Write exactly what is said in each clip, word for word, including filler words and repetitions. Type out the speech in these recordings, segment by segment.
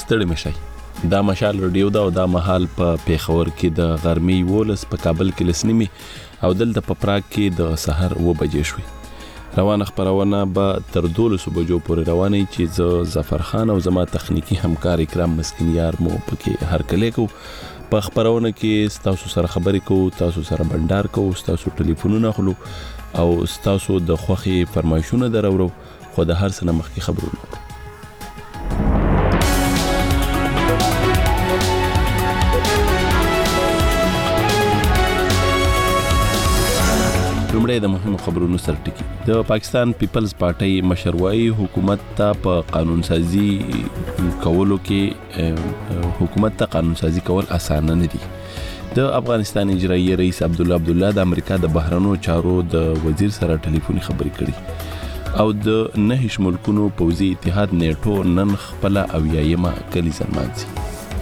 ستړي مشي. دا مشال رادیو دا او دا مهال په پیښور کې د غرمې یولس، په کابل کې لس نیمې او دلته په پراګ کې د سحر اوه بجې شوې. روانه خپرونه به تر دولسو بجو پورې روانه چې زه ظفر خان او زما تخنیکی همکار اکرام مسکینیار مو پکې هرکلی کوو. په خپرونه کې ستاسو سره خبرې کوو، تاسو سره بنډار کوو، ستاسو ټلیفونونه اخلو او ستاسو د خوښې فرمایشونه درورو، خو د هر څه نه مخکې خبرونه. لومړی د مهمو خبرونو سر ټکی. د پاکستان پیپلز پارټۍ مشر وایي حکومت ته په قانون سازي کولو کې حکومت ته قانون سازي کول اسانه نه دي. د افغانستان اجرایي رئیس عبدالله عبدالله د امریکا د بهرنیو چارو د وزیر سره ټلیفوني خبرې کړي او د نهش ملکونو پوځي اتحاد نیټو نن خپل اویایمه کلیزه نمانځي.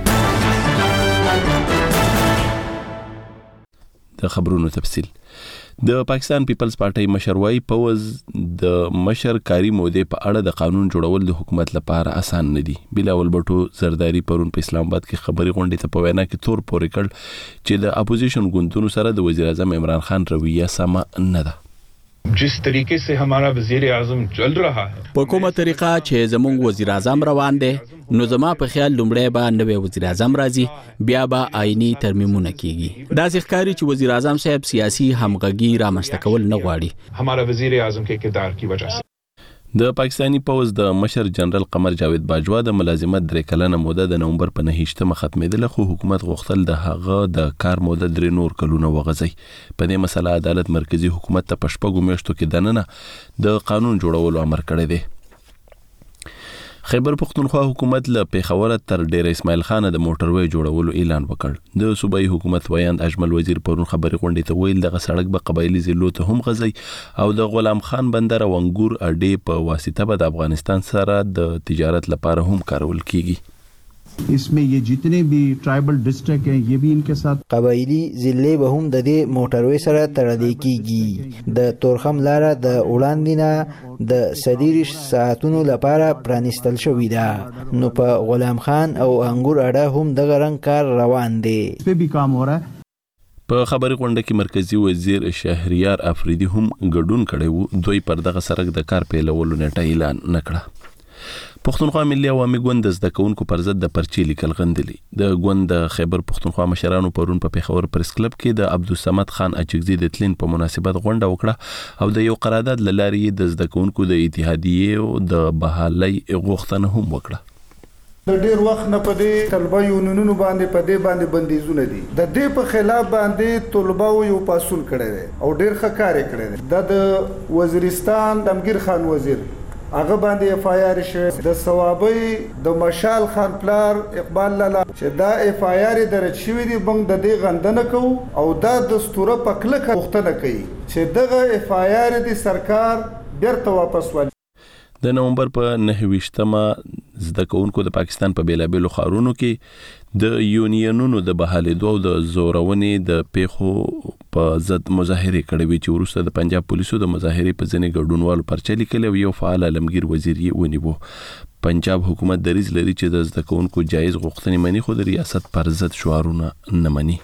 د خبرونو تفصیل. د پاکستان پیپلز پارټۍ مشر وایي پوز د مشر کاری مودې په اړه د قانون جوړول د حکومت لپاره آسان نه دي. بلاول بټو زرداری پرون په اسلام آباد کې خبري غونډې ته په وینا کې تور پورې کړ چې د اپوزیشن ګوندونو سره د وزیر اعظم عمران خان رویه سمه نه ده. जिस तरीके से हमारा वजीर आजम चल रहा है په کومه طریقه چې زموږ وزیر اعظم روان دی نو زما په خیال لومړی به نوی وزیر اعظم راځي، بیا به آئینی ترمیمونه کیږي. دا ځکه چې وزیر اعظم صاحب سیاسي همغږي رامنځته کول نه غواړي हमारा वजीर आजम के किरदार की वजह से. د پاکستانی پوز د مشر جنرال قمر جاوید باجوا د ملازمت درې کلنه موده د نومبر په نهشتمه ختمېدله، خو حکومت غوښتل د هغه د کار موده درې نور کلونه وغځي. په دې مسله عدالت مرکزی حکومت ته په شپږو میاشتو کې دننه د قانون جوړولو امر کړی دی. خیبر پختونخوا حکومت له پیښور تر ډیر اسماعیل خان د موټروي جوړولو اعلان وکړ. د صوبایي حکومت ویاند اجمل وزیر پرون خبري غونډې ته ویل دغه سړک به قبایلی ضلعو ته هم غځي او د غلام خان بندر او انګور اډې په واسطه به د افغانستان سره د تجارت لپاره هم کارول کیږي. इसमें ये जितने भी ट्राइबल डिस्ट्रिक्ट हैं ये भी इनके साथ قبایلی ضلع به هم د دې موټروي سره تړلې کیږي. د تورخم لاره د وړاندې د سلیریش ساعتونو لپاره پرانستل شوې ده، نو په غلام خان او انګور اډه هم دغه رنګ کار روان دی. اس पे भी काम हो रहा है. په خبري غونډه کې مرکزی وزیر شهریار افریدي هم ګډون کړی وو. دوی پر دغه سړک د کار پیلولو نیټه اعلان نکړه. پښتونخوا ملي عوامي ګوند د زده کوونکو پر ضد د پرچې لیکل غندلي. د ګوند د خیبر پښتونخوا مشرانو پرون په پیښور پریس کلب کې د عبدالصمد خان اچکزي د تلین په مناسبت غونډه وکړه او د یو قرارداد له لارې د زده کوونکو د اتحادیې د بحالۍ غوښتنه هم وکړه. د ډیر وخت نه په دې طلبه یونونونو باندې په دې باندې بندیزونه دي. د دې په خلاف باندې طلبه یو پاسون کړی دی او ډیر ښه کار کړی دی. د وزیرستان د امگیر خان وزیر هغه باندې اف آی آر شوی، د ثوابي د مشال خان پلار اقبال لالا چې دا اف آی آر درج شوی دی بنګ د دې غندنه کوو او دا دستوره په کلکه غوښتنه کوي چې دغه اف آی آر دی سرکار بیرته واپس والی. د نومبر په نهه ویشتمه زده کوونکو د پاکستان په بیلابیلو ښارونو کې د یونینونو د بحالېدو او د زورونې د پیښو په ضد مظاهرې کړې وې چې وروسته د پنجاب پولیسو د مظاهرې په ځینې ګډونوالو پرچه لیکلې او یو فعال عالمگیر وزیر یې ونیو. پنجاب حکومت دریځ لري چې د زده کوونکو جایز غوښتنې مني خو د ریاست پر ضد شعارونه نه مني.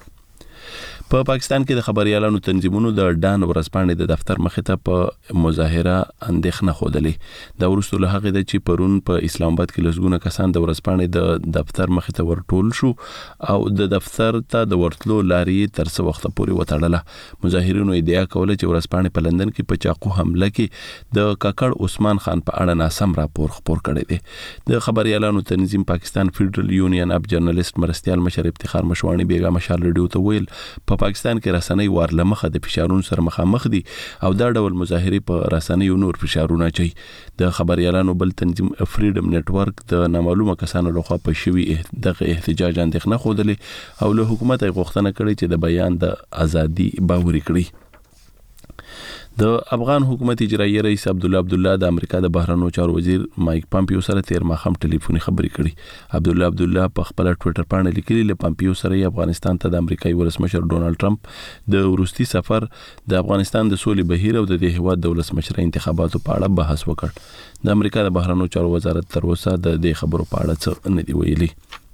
په پاکستان کې د خبريالانو تنظیمونو د ډان ورځپاڼې د دفتر مخې ته په مظاهره اندېښنه خوده. دا وروسته له هغې ده چې پرون په اسلام آباد کې لسګونه کسان د ورځپاڼې د دفتر مخې ته ورټول شو او د دفتر ته د ورتلو لارې تر څه وخته پورې وتړله. مظاهرینو ادعا کوله چې ورځپاڼې په لندن کې په چاقو حمله کې د کاکړ عثمان خان په اړه ناسم راپور خپور کړی دی. د خبريالانو تنظیم پاکستان فیډرل یونین اپ جرنالست مرستیال مشر افتخار مشوانی بیګا مشال رادیو ته ویل په پاکستان کې رسنۍ وارله مخه د فشارونو سره مخامخ دي او دا ډول مظاهرې په رسنیو نور فشارونه چي. د خبريالانو بل تنظیم فریډم نتورک د نامعلومه کسانو لخوا په شوي دغه احتجاج اندېښنه خوده او له حکومت غوښتنه کړې چې د بیان د ازادي باوري کړي. د افغان حکومت اجرایي رئیس عبد الله عبد الله د امریکا د بهرنیو چارو وزیر مایک پامپیو سره تیر ماښام ټلیفوني خبرې کړي. عبد الله عبد الله په خپل ټوئیټر باندې لیکلي ل پامپیو سره افغانستان ته د امریکایي ولسمشر ډونالد ټرمپ د وروستي سفر د افغانستان د سولې بهیر او د دې هیواد د ولسمشر انتخاباتو په اړه بحث وکړ. د امریکا د بهرنیو چارو وزارت تر اوسه د دې خبرو په اړه څه نه دی ویلي.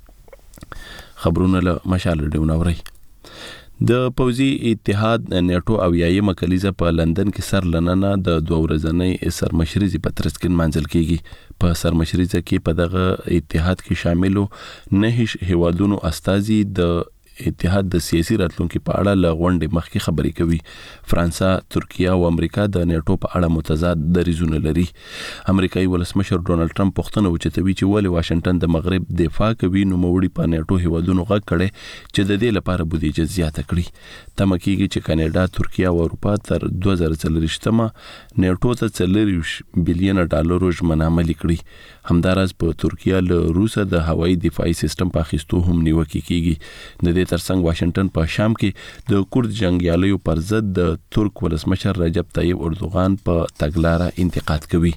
خبرونه له مشال رډیو نوري. د پوځي اتحاد نیټو او یایمه کلیزه په لندن کې سر لننه د دوه ورځنۍ سرمشريزي په ترڅ کې منځل کیږي. په سرمشريزه کې په دغه اتحاد کې شاملو نه هیوادونو استازي د اتحاد د سیاسي راتلونکو په اړه لغونډې مخکې خبرې کوي. فرانسا، ترکیه او امریکا د نیټو په اړه متضاد دریځونه لري. امریکایي ولسمشر ډونالد ټرمپ پوښتنه وکړه چې ولې واشنگټن د مغرب دفاع کوي، نو موړي په نیټو هیوادونو غږ کړي چې د دې لپاره بودیجه زیاته کړي. تمه کیږي چې کاناډا، ترکیه او اروپا تر دوه زره څلوېښتمه نیټو ته څلور بلین ډالر ژمنه عملي کړي. همداراز په ترکیه له روسه د هوایي دفاعي سیستم په اخیستو هم نیوکه کیږي. د ترڅنګ واشنگټن په شام کې د کورد جنگیالیو پر ضد د ترک ولسمشر رجب طیب اردوغان په تګلارې انتقاد کوي.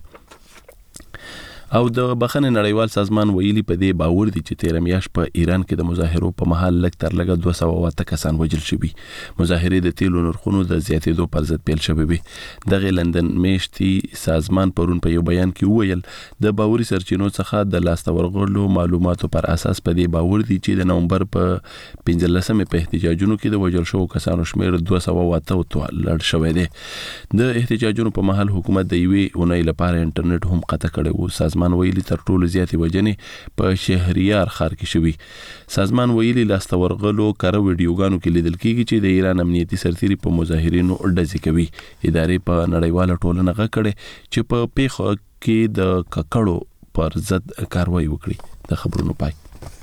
او د بخښنې نړیوال سازمان ویلي په دې باور دي چې تیر میاشت په ایران کې د مظاهرو په محل لږ تر لږه دوه سوه اته کسان وژل شوي. مظاهرې د تیلو نرخونو د زیاتېدو پر ضد پیل شوې وي. دغه لندن میشتي سازمان پرون په یو بیان کې وویل د باوري سرچینو څخه د لاسته ورغلو معلوماتو پر اساس په دې باور دي چې د نومبر په پنځلسمې په احتجاجونو کې د وژل شوو کسانو شمېر دوه سوه اته ته لوړ شوی دی. د احتجاجونو په محل حکومت د یوې اونۍ لپاره انټرنیټ هم قطع کړی و. سازمان ویلي تر ټولو زیاتې وجنې په شهریار ښار کې شوي. سازمان ویلي لاسته ورغلو کره ویډیوګانو کې لیدل کیږي چې د ایران امنیتي سرتیري په مظاهرینو ډزې کوي. ادارې په نړیواله ټولنه غږ کړی چې په پیښه کې د ککړو پر ضد کاروایی وکړي. د خبرونو پای.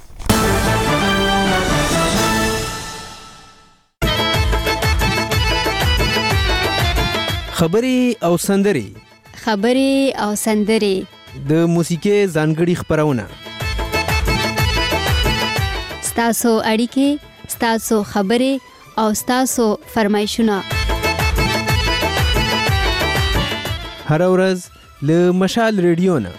خبري او سندري خبري او سندري د موسیقي ځانګړي خبرونه ستاسو اړیکې، ستاسو خبرې او ستاسو فرمایشونه هر ورځ له مشال ریډیو نه.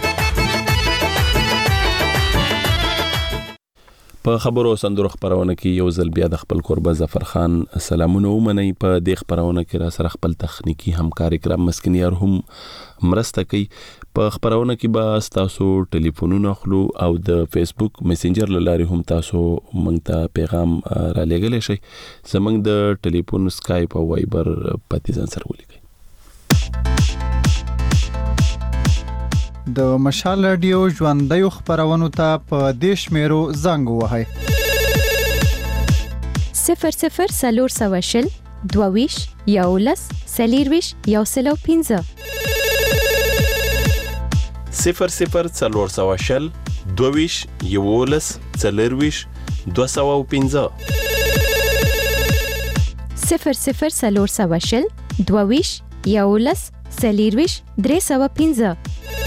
په خبرو سندرو خبرونه کې یو ځل بیا د خپل قربه ظفر خان سلامونه ومنئ. په دې خبرونه کې را سره خپل تخنیکی همکار کرام مسکینیار هم مرسته کوي. په خبرونه کې به تاسو ټلیفونونه خلو او د فیسبوک میسنجر لاري هم تاسو مونږ ته پیغام را لګلې شي. زمونږ د ټلیفون سکایپ او وایبر پتی ځان سره ولیکئ. د مشال رادیو ژوندۍ خبرونو ته په دیش میرو زنګ وهاي صفر صفر سلور سواشل دوویش یولس سلیرویش یوسلو پینزه صفر صفر سلور سواشل دوویش یولس سلیرویش دو سوه پینزه صفر صفر سلور سواشل دوویش یولس سلیرویش درې سوه پینزه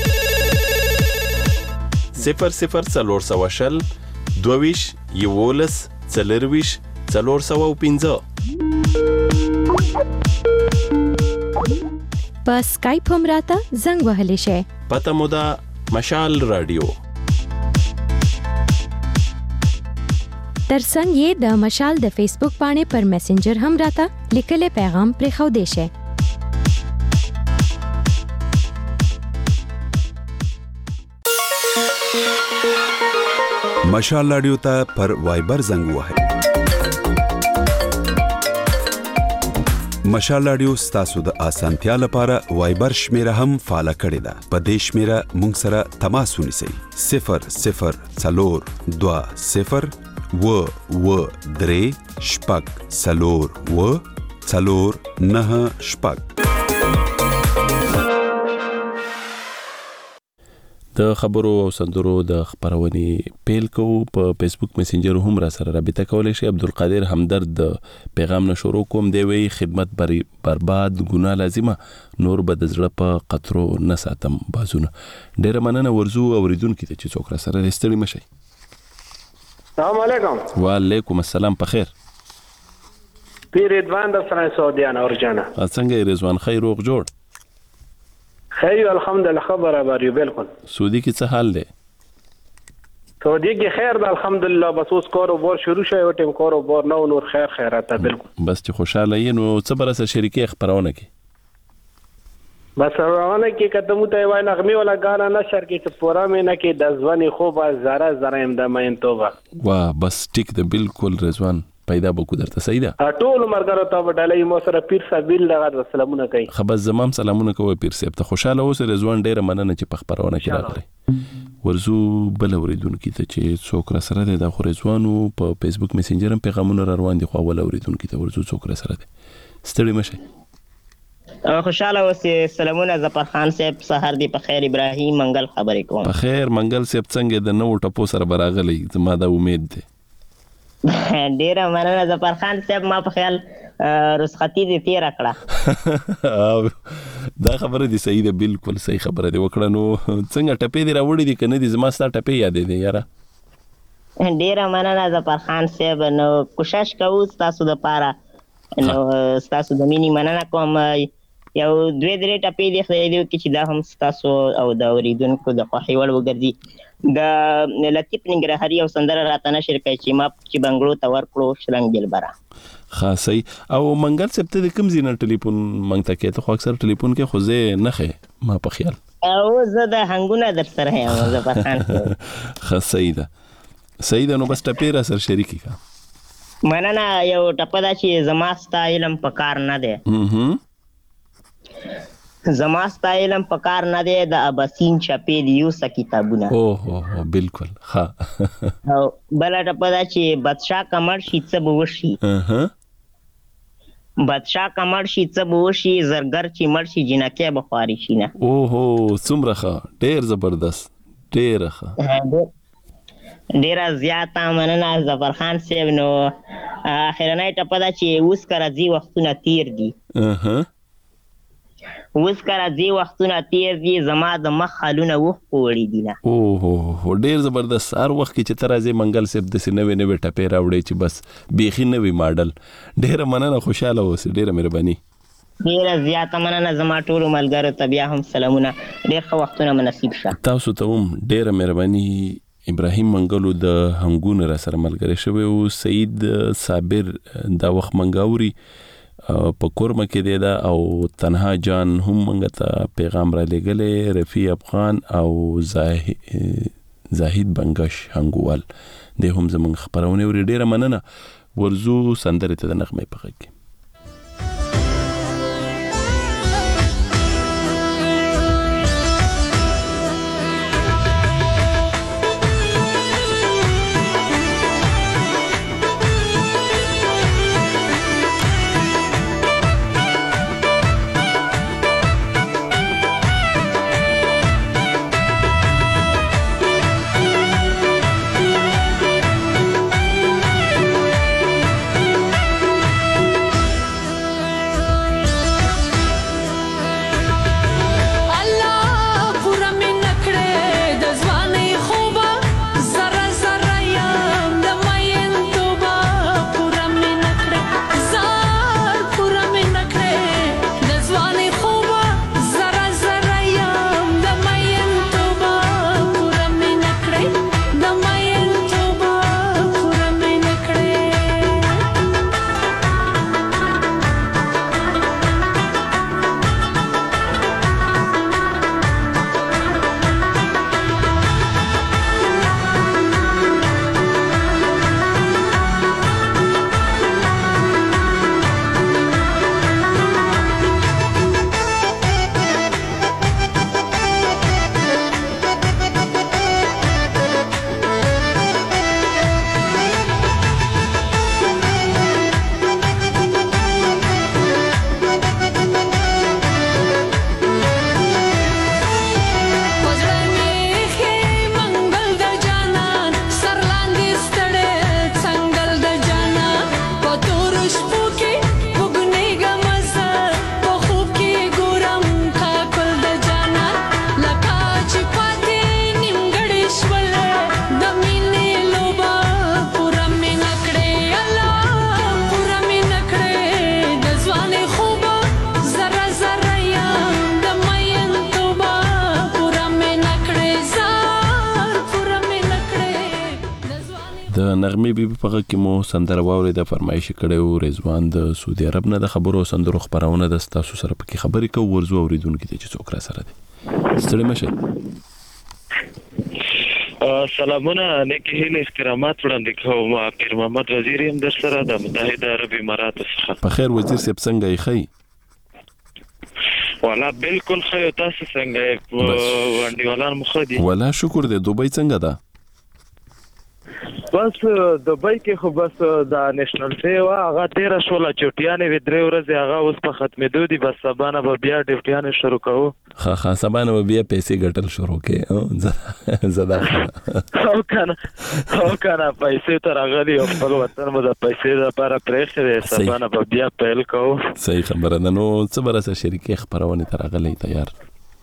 صفر صفر څلور سوه شل دوویش یولس څلرویش څلور سوه پنځه. په سکایپ هم راته زنګ وهلی شئ. پته مو ده مشال رادیو. ترڅنګ یې د مشال د فیسبوک باندې پر میسنجر هم راته لیکلی پیغام پرېښودی شئ. مشال رادیو ته پر وایبر زنګ وهئ. مشال رادیو ستاسو د اسانتیا لپاره وایبر شمیره هم فعال کړی ده. په دې شمیره مونږ سره تماس ونیسئ. صفر صفر څلور دوه صفر و و درې شپږ څلور و څلور نه شپږ. د خبرو او سندرو د خبرونې پیل کوو. په فیسبوک میسنجر هم را سره رابطه کولای شي. عبدالقادر همدرد د پیغام نه شروع کوم. دی وی خدمت بری برباد ګناه لازمه نور به د زړه په قطرو نه ساتم بازونه. ډیره مننه ورزو اوریدونکو ته چې څوک را سره ستړي مشي. السلام علیکم. وعلیکم السلام. په خیر. پیر رضوان د سره سعودیان اورجانه. څنګه رضوان خیر روغ جوړ؟ خیر الحمدلله خبره باري بالکل. سعودي کې څه حال دی؟ سعودي کې خیر ده الحمدلله، بس اوس کاروبار شروع شوی او ټیم کاروبار نو نور خیر خیرات بالکل. بس چې خوشاله یې نو څه برسه شریکي خبرونه کې بس روانه کې کته مو ته وای نغمه ولا غانا نشر کې چې پورا مې نه کې د ځواني خو با زره زره ام د مین توبه وا بس ټیک ده بالکل رضوان پیدا بکو درته صحیح ده. ټول مرګرو ته وډلې مو سره پیر صاحب لغه سلامونه کوي. خبر زمام سلامونه کوي پیر صاحب ته. خوشاله اوسه رضوان ډیره مننه چې په خبرونه کې راغلی. ورزو بل اوریدونکو ته چې څوک را سره ده د رضوانو په فیسبوک میسنجر هم پیغامونه روان دي، خو ول اوریدونکو ته ورزو څوک را سره ده. ستړي مشه. خوشاله اوسه. سلامونه ظفر خان صاحب، سحر دی په خیر. ابراهیم منګل خبرې کوم. په خیر منګل صاحب څنګه د نو ټپو سره براغلی؟ زما د امید ده. ډیره مننه ظفر خان صاحب، ما په خیال رخصتي دې تیر کړه. دا خبره دي صحیح ده، بالکل صحیح خبره دی وکړه. نو څنګه ټپې دې راوړې دي کنه دي؟ زما ستا ټپې یادې دي یاره. ډیره مننه ظفر خان صاحب. نو کوشش کوو تاسو د پاره، نو تاسو د مینی مننه کوم. یو دوه درې ټپې دي خو دې کې چې دا هم تاسو او د اوریدونکو د خوښي وړ وګرځي. د لطیف ننګرهاري او سندره راته نشر کوي چې ما چې بنگلو ته ورکړو شلنګ دلبره. خاصي او منګل صاحب ته کوم زینه ټلیفون مونږ ته کې ته خو اکثر ټلیفون کې خو زه نه خې ما په خیال او زه د هنګونه در سره یم ظفر خان. خاصي ده صحیح ده. نو بس ټپې را سره شریکي کا. مننه. یو ټپه دا چې زما ستا علم په کار نه دی، زما ستا علم په کار نه دی، د اباسین چپې دی یو څه کتابونه. اوه اوه بالکل ها. او بل ټپه دا چې بادشاه کمر شي څه به وشي، بادشاه کمر شي څه به وشي، زرګر چې مړ شي جنکې به خواري شي نه. اوه څومره ښه، ډېر زبردست، ډېر ښه، ډیره زیاته مننه ظفر خان صاحب. نو اخرنۍ ټپه دا چې اوس که راځي وختونه تیر دي، اوس که راځي وختونه تیر دي، زما د مخ خالونه وښکو وړي دي نه. اوه ډېر زبردست. هر وخت کې چې ته راځې منګل صاحب داسې نوې نوې ټپې راوړې چې بس بیخي نوی ماډل. ډېره مننه، خوشحاله اوسې، ډېره مهرباني. ډیره زیاته مننه. زما ټولو ملګرو ته بیا هم سلامونه. ډېر ښه وختونه مو نصیب شه. تاسو ته هم ډېره مهرباني. ابراهیم منګلو د هنګونه را سره ملګری شوی او سعید صابر دا وخت منګاوري په کورمه کې دی دا، او تنها جان هم منګه ته پیغام را لګلې، رفیع افغان او زاهد بنگش هنګوال د هم زمونږ خبرونه ورې. ډیره مننه. ورزو سندره ته د نغمې په غږ کې. د نغمه بي په هغه کې مو سندره واوري د فرمایش کړو رضوان د سعودي عرب نه د خبرو سندرو خبرونه د تاسو سره پکې خبرې کوو ورزو اوریدونکو ته چې څوک را سره دي ستړي مشه سلامونه نیکی هیله استرامات وړاندې کوم پیر محمد وزیر هم در سره د متحده عرب امارات څخه په خیر وزیر صاحب څنګه یې خی والا بالکل خو تاسو څنګه وړاندې ولان مخدي ولا شکر دې دوبۍ څنګه ده بس دوبۍ کې خو بس د نېشنل ډے وا هغه تیر شول چټیانې و درې ورځې هغه اوس په ختمېدو دي بس سبانه به بیا ډیوټیانې شروع کوو ها ها سبانه به بیا پیسې ګټل شروع کې زدا او کنه او کنه پیسې تر هغه دی خپل وطن مو د پیسې لپاره پرېښه سبانه به بیا پیل کوو صحیح خبره ده نو څه برسه شریکي خبرونه تر هغه لې تیار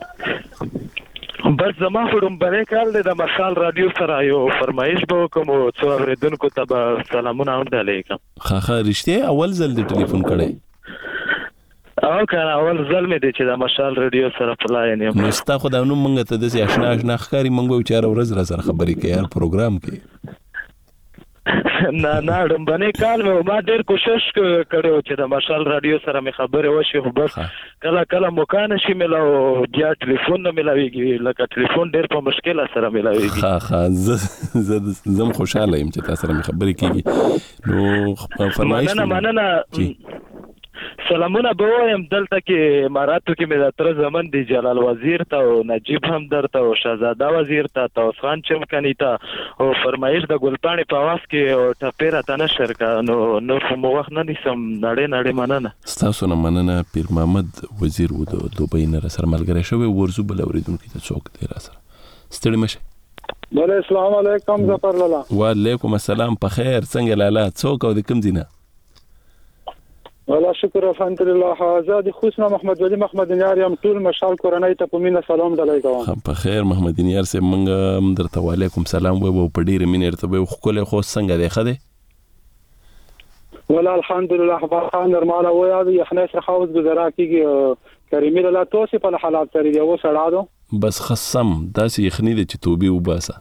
بس زما خورم بلې کال د مشال رادیو سره یو فرمایش به کوم څو اوریدونکو ته سلامونه هم علیکم خا خا رښتیا اول ځل د ټلیفون کړي او کنه اول ځل مې د چې د مشال رادیو سره پلاین یم نو ستا خو دا نو مونږ ته د آشنا آشنا ښکاری مونږ به چاره ورځ را سره خبرې کوي هر پروګرام کې نه نه دمبنې کال مې ما ډېر کوشش کړو چې د مشال رادیو سره مې خبرې وشي خو بس کله کله مکان شي ملاو بیا ټلیفون نه ملاويږي لکه ټلیفون ډېر په مشکل سره ملاويږي ها ها ز زم خوشاله يم چې تاسو سره مې خبرې کیږي نو فرمایش مننه مننه سلامونه به وایم دلته کې اماراتو کې مې د تر زمن دی جلال وزیر ته او نجیب هم درته او شهزاده وزیر ته توس خان چمکنی ته او فرمایش د ګلپاڼې په واس کې او ټپیره ته نشر کا نو نو مو وخت نه نیسم نړۍ نړۍ مننه تاسو نه مننه پیر محمد وزیر و د دوبۍ نه سره ملګری شوی ورزو بل اوریدونکو ته څوک دی را سره ستړي مشه بله السلام علیکم ظفر لالا وعلیکم السلام په خیر څنګه لالا څوک او د کوم دینه والله شکر الحمدلله آزاد خوشنا محمد ولی محمد نیار یم ټول مشال کورنۍ ته په مینه سلام دلای کوم په خیر محمد نیار سه مونږ درته وعلیکم سلام و په ډیر مینه ته به خو له خو څنګه دی خده والله الحمدلله خبر نرماله و یا یخنه سره خاوز گزارا کیږي کریمه له توسي په حالات ترې دی و سړاډو بس خصم داسې یخنی د چتوبي وباسه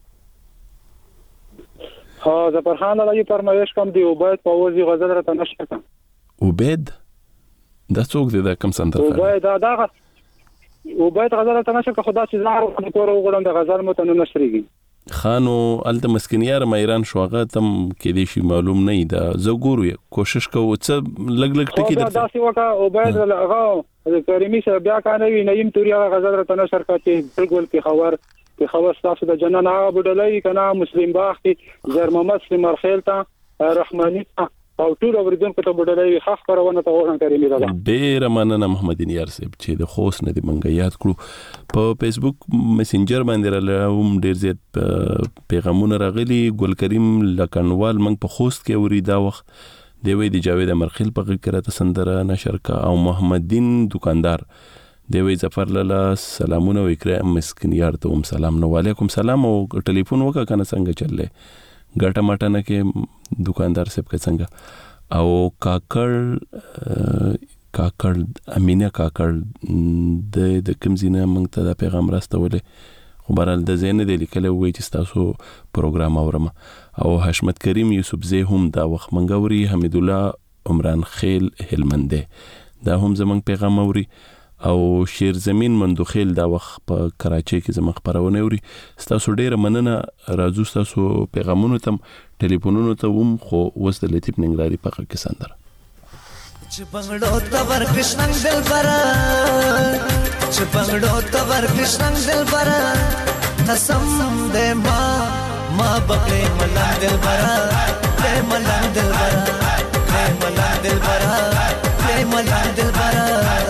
ها ظفر خان علی فرمایش کوم دی او باید په وځي غزل را تنشته عبید دا څوک دی دا کم سندر عبید دا دا عبید غزل ته نشه که خدا چې زار په کور وګړم د غزل مو ته نشریږي خانو الته مسکینیار مېران شوغه تم کې دي شي معلوم نه دا زګورو کوشش کوو چې لګ لګ ټکی دا داسې وکا عبید هغه کریمی سره بیا کانه وی نیم توریا غزل ته نشر کړي بالکل کې خبر کې خبر تاسو د جنن هغه بډلای کنا مسلم باختي زر محمد سلیم خیل ته رحمانی او ټول اوریدونکو ته بډلای خاص پرونه ته ورن کریمی دا ډیر مننه محمد نیار صاحب چې د خوست نه دی منګه یاد کړو په فیسبوک میسنجر باندې راوم ډیر زیات پیغامونه راغلي ګل کریم لکنوال منګ په خوست کې اوري دا وخت دی وی د جاوید امرخیل په غکرته سندره نشر کا او محمد دین دکاندار دی وی ظفر لالا سلامونه وکړه مسکین یار ته هم سلام نو علیکم سلام او ټلیفون وکړه کنه څنګه چللې ګټه ماټه نه کې دکاندار صاحب کې څنګه او کاکړ کاکړ امینه کاکړ د د کوم زینه موږ ته د پیغام راستولې خو بهرحال د زین د لیکل وی چې تاسو پروګرام اورم او حشمت کریم یوسف زی هم دا وخت منګوري حمید الله عمران خیل هلمنده دا هم زمنګ پیغام اوري او شیر زمین مندوخیل دا وخت په کراچۍ کې زما خبرونه اوري تاسو ډیره مننه راځو تاسو پیغامونو تم ټلیفونونو ته هم خو وس د لطیف ننګرهاري په کې سندره چې بنگړو تور کښنګ دل برا چې بنگړو تور کښنګ دل برا قسم دې ما ما بکړې ملنګ دل برا دې ملنګ دل برا دې ملنګ دل برا دې ملنګ دل برا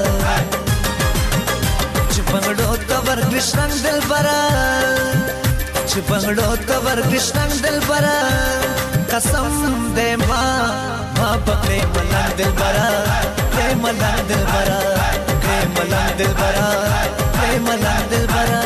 بنگړو تور کښنګ دل برا چې بنگړو تور کښنګ دل برا قسم دې ما ما پکړې ملنګ دل برا دې ملنګ دل برا دې ملنګ دل برا دې ملنګ دل برا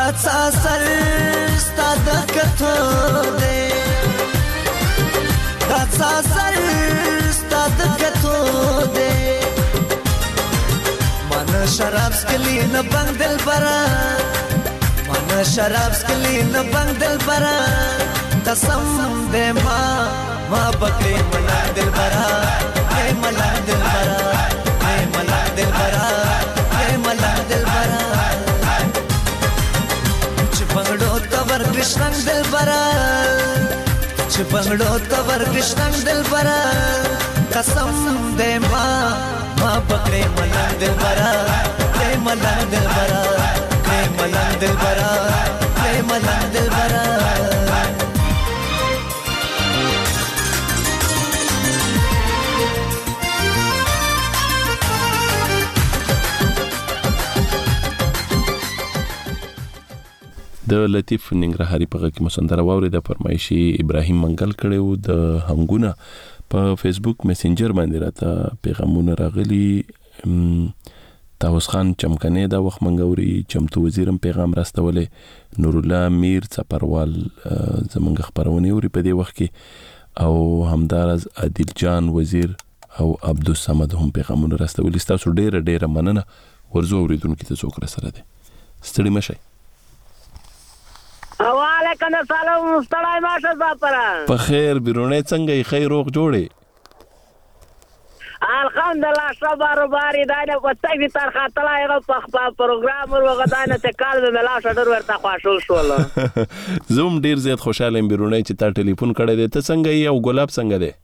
دا ساسر ستاد کتو دے دا ساسر ستاد کتو دے من شراب سکلی نہ بنگ دل برا من شراب سکلی نہ بنگ دل برا قسم دے ماں ماں بکے ملا دل برا اے ملا دل برا اے ملا دل برا اے ملا دل برا چپنگڑو تور کرشنن دل برا چپنگڑو تور کرشنن دل برا قسم دے ماں ماں بکے ملا دل برا اے ملا دل برا اے ملا دل برا اے ملا دل برا د لطیف ننګرهاري په کې مسندره واوري د فرمایشي ابراهیم منګل کړو د هنګونه په فیسبوک میسنجر باندې راته پیغامونه راغلي تاوس خان چمکنه دا وخت منګوري چمتو وزیرم پیغام راستولې نور الله میر څپروال زمونږ خبرونه اوري په دې وخت کې او همدارز عادل جان وزیر او عبد الصمد هم پیغامونه راستولې تاسو ډیره ډیره مننه ورزو اوریدونکو ته څوک رسره دي ستړي مشي وعلیکم السلام ستړی ماشه زاپره په خیر بیرونه څنګه خیر روغ جوړې الحمدلله صبر باری دانه وڅګ دي تر خاطر هغه په خپل پروګرام ورغدانه ته کال به ملا شډر ورته خوشول شول زوم ډیر زیات خوشاله بیرونه چې تا ټلیفون کړی دی ته څنګه یې او ګلاب څنګه دی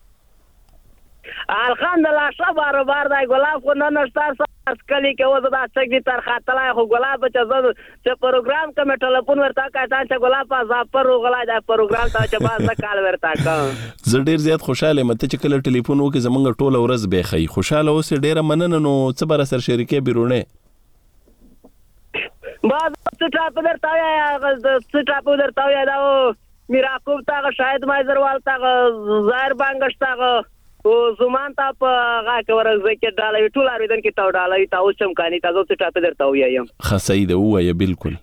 الحمدلله صبر بار دی ګلاب خو نه نشته کلی کې وځه دا څنګه دي تر خاطر خو ګلاب چې زه چې پروګرام کوم ټلیفون ورته کاټان چې ګلاب زاپر وغلا دا پروګرام ته چې باز کال ورته کا زه ډیر زیات خوشاله مته چې کله ټلیفون وکي زمونږ ټوله ورځ به خي خوشاله اوس ډیره مننه نو څه بر سر شریکه بیرونه باز څه ټاپ درته یا څه ټاپ درته یا دا میرا کوم تا شاید مایزروال تا ظاهر بانګشت تا او زمان تا په هغه کې ورځ کې ډالې ټول اړیدل کې تا ډالې تا اوس هم کاني تاسو څه ټاپ درته وایم خاصه ده وایي بالکل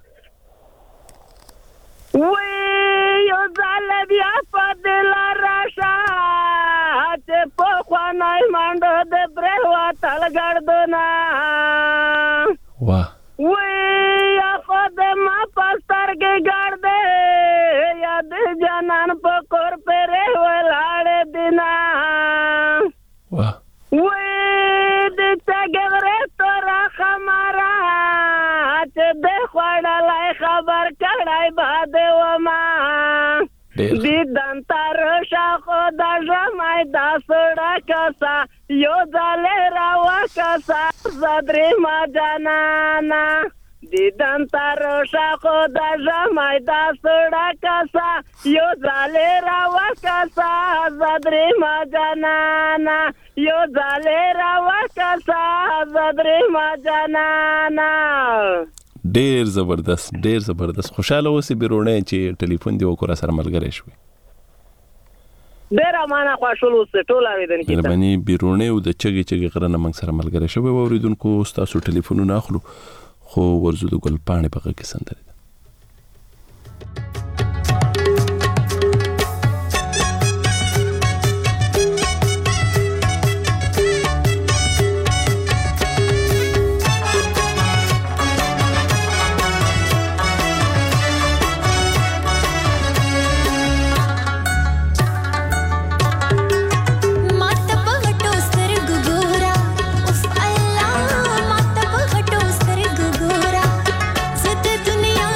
وې یو ځل بیا په دل راشه چې په خوانای مانډه د بروا تل ګردونه واه وې یا خدای ما پستر کې ګرځې یاد جانان په کور پرې ولاړ دینا واه وې د څنګه تورا خمارا چې د خوړلای خبر کړای باندې وما دې دنتر شاخو د ژمای د سړه کسا یو ځله راو کسا زدري ما جانانا دیدن تر شاخو د ژمای د سړه کسا یو ځله راو کسا زدري ما جانانا یو ځله راو کسا زدري ما جانانا ډیر زبردست ډیر زبردست خوشاله اوسې بیرونه چې ټلیفون دی وکړه سره ملګری شوی ډیر امانه خوشاله اوسې ټول اوریدل کیته مېرمنې بیرونه او د چګي چګي غرنه موږ سره ملګری شوی اوریدونکو تاسو ټلیفونونه اخلو خو ورزو د ګل پاڼې په کې سندره दुनिया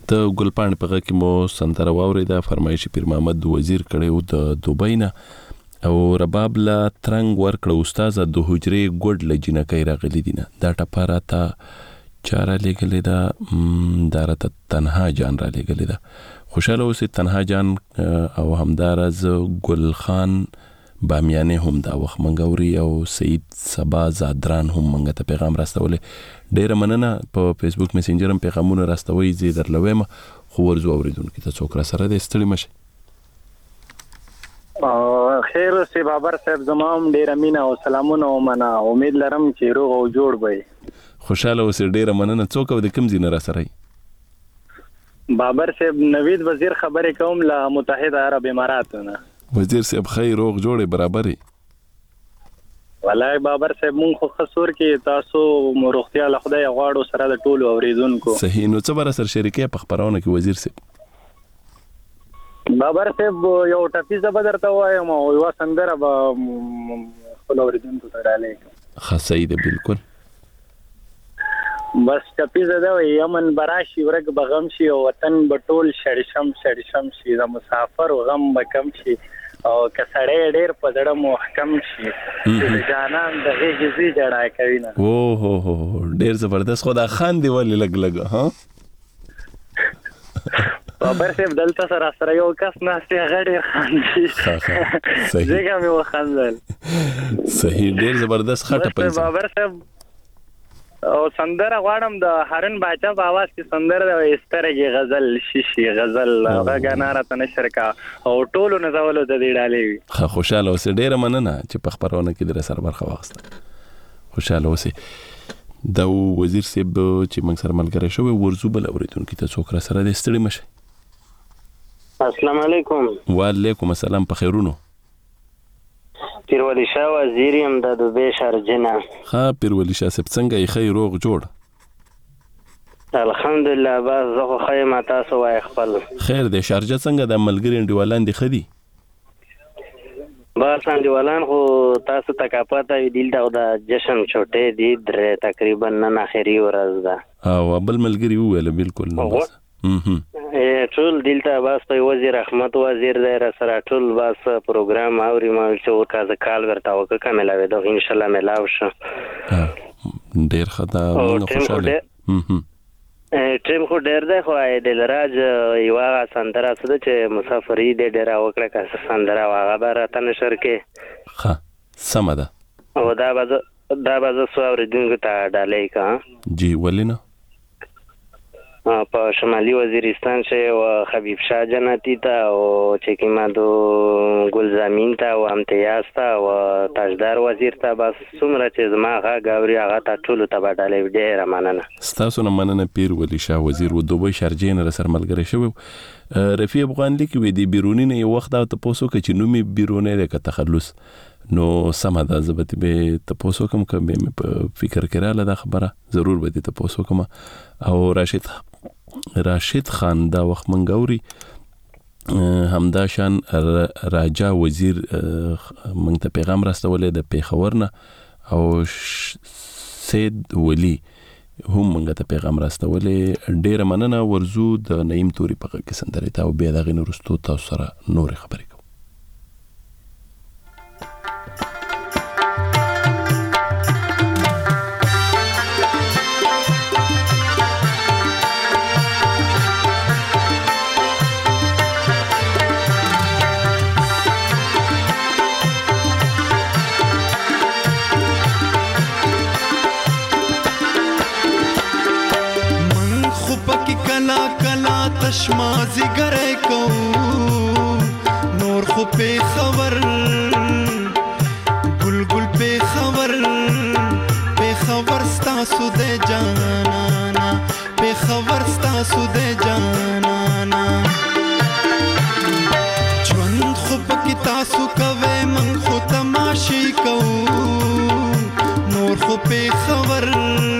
ته ګلپاڼې په غږ کې مو سندره واورېده، فرمایشي پیر محمد وزیر کړی و د دوبۍ نه، او رباب لا ترنګ ورکړه استاذه د حجرې ګوډ له جینکۍ راغلي دي نه. دا ټپه راته چا را لېږلې ده؟ دا راته تنها جان را لېږلې ده. خوشحاله اوسئ تنها جان، او همداراز ګل خان بامیانې هم دا وخت منګه اوري، او سعید سبا زادران هم منګه ته پیغام راستولې. ډېره مننه. په فیسبوک میسنجر هم پیغامونه راستوئ، زه یې درله وایم، خو ورځو اورېدونکي ته څوک را سره دی، ستړي مه شئ. خیر سی بابر صاحب، زما هم ډېره مینه او سلامونه ومنه. امید لرم چې روغ او جوړ به یې. خوشحاله اوسئ. ډېره مننه. څوک او د کوم ځای نه را سره یې؟ بابر صاحب نوید وزیر خبرې کوم له متحده عرب اماراتو نه. وزیر صاحب خی روغ جوړې برابرې؟ والله بابر صاحب مونږ خو خسور کې تاسو مو روغتیا له خدای غواړو سره د ټولو اوریدونکو. صحیح. نو څه به را سره شریکې په خپرونه کې وزیر صاحب؟ بابر صاحب یو ټپیزه به درته وایم او یوه سندره به خپل اوریدونکو ته ډالۍ. ښه صحیح ده، بالکل. بس ټپیزه ده وایي امن به راشي ورک به غم شي او وطن به ټول شړشم شړشم شي، د مسافر غم به کم شي او که سړی ډېر په زړه محکم شي چې د جانان د غېږې جړا کوي نه. او هو هو ډېر زبردست. خو دا خاندې ولې لږ لږ ها؟ بابر صاحب دلته سره سره یو کس ناست دی، هغه ډېر خاندي. ځکه مې وخندل. صحیح. ډېر زبردست. ښه ټپه. بابر صاحب او سندره غواړم د هارون باچا په اواز کې سندره د استرګې غزل شیشي غزل هغه غانا راته نشر کا او ټولو نه زولو د دې ډالې وي. ښه خوشاله اوسئ. ډېره مننه چې په خپرونه کې در سره برخه واخیسته. خوشاله اوسئ. دا وزیر صاحب چې موږ سره ملګری شوی، ورزو بل اوریدونکي ته څوک را سره دی، ستړي مه شئ. السلام علیکم. وعلیکم السلام. په خیرونو؟ پیرولی شاه وزیر یم د دوبۍ شارجه. ښه پیرولی شاه صاحب څنګه یې؟ ښه روغ جوړ؟ الحمدلله. بس زه خو ښه یم، تاسو وایئ خپل. خیر دی. شارجه څنګه د ملګري انډیوالان دي ښه دي؟ بس انډیوالان خو تاسو ته که پته وي دلته او د جشن چوټۍ دي درې تقریبا نن اخري ورځ ده. او بل ملګري وویله بالکل نو بس ټول دلته بس په وزیر رحمت وزیر دی را سره ټول بس پروګرام اوري. ما چې ورکازه کال ورته وکړه که ملاوېده انشاءالله ملاو شه. ډېر ښه ده. موږ خوشحاله. ټیم خو ډېر دی، خو دلراج یوه هغه سندره څه ده چې مسافري دې ډېره وکړه که څه سندره وه هغه به راته نشر کې. ښه سمه ده. او دا به زه دا به زه څو اورېدونکو ته ډالۍ کړم. جی ولې نه؟ په شمالي وزیرستان چې و حبیب شاه جنتی ته او چې کیمادو ګل زمین ته او امتیاز ته او تاجدار وزیر ته بس څومره چې زما غږ اوري هغه ته ټولو ته به ډالۍ. ډېره مننه. ستاسو نه مننه پیر ولی شاه وزیر و دوبۍ شارجې نه راسره ملګری شوی. رفیع افغان لیکي وی د بیروني نه یو وخت دا تپوس وکړه چې نوم یې بیرونی دی که تخلص. نو سمه ده، زه به دې تپوس وکړم که بیا مې په فکر کې راغله دا خبره، ضرور به دې تپوس وکړم. او راشد راشد خان دا وخت منګه اوري، همدا شان راجا وزیر موږ ته پیغام راستولی د پېښور نه، او سید ولی هم موږ ته پیغام راستولی. ډېره مننه. ورزو د نعیم توري په غږ کې سندرې ته او بیا د هغې نه وروستو تاسو سره نورې خبرې کوو. تشمازی گره کو نور خو پی خبر گل گل پی خبر پی خبر ستاسو دے جانانا پی خبر ستاسو دے جانانا جوند خو پکی تاسو کوے من خو تماشی کو نور خو پی خبر